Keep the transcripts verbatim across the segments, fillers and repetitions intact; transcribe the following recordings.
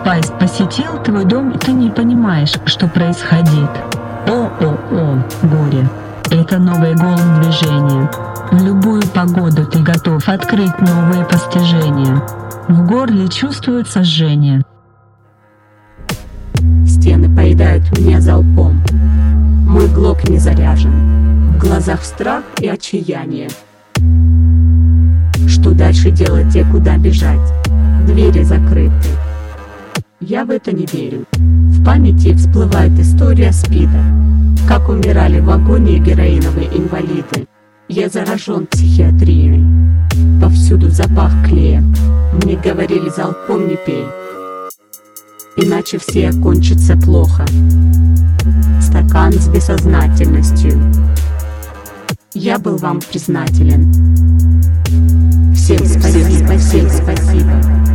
Спайс посетил твой дом, и ты не понимаешь, что происходит. О-о-о, горе. Это новый голым движение. В любую погоду ты готов открыть новые постижения. В горле чувствуется жжение. Стены поедают меня залпом. Мой глок не заряжен. В глазах страх и отчаяние. Что дальше делать и куда бежать? Двери закрыты. Я в это не верю. В памяти всплывает история СПИДа. Как умирали в вагоне героиновые инвалиды. Я заражен психиатрией. Повсюду запах клея. Мне говорили залпом не пей. Иначе все окончится плохо. Стакан с бессознательностью. Я был вам признателен. Всем спасибо, всем спасибо.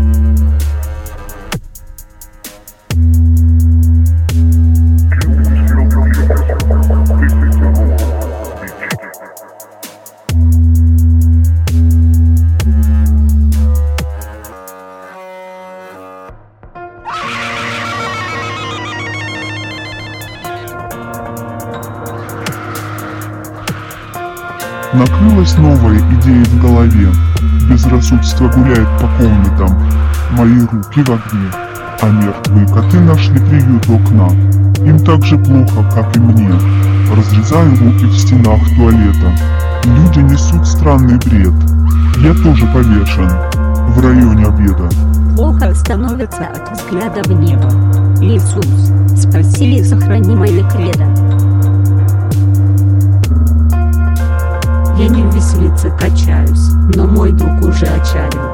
Накрылась новая идея в голове. Безрассудство гуляет по комнатам. Мои руки в огне. А мертвые коты нашли приют у окна. Им так же плохо, как и мне. Разрезаю руки в стенах туалета. Люди несут странный бред. Я тоже повешен в районе обеда. Плохо становится от взгляда в небо. Иисус, спаси и сохрани мои кредо. Я не в веселице качаюсь, но мой друг уже отчалил.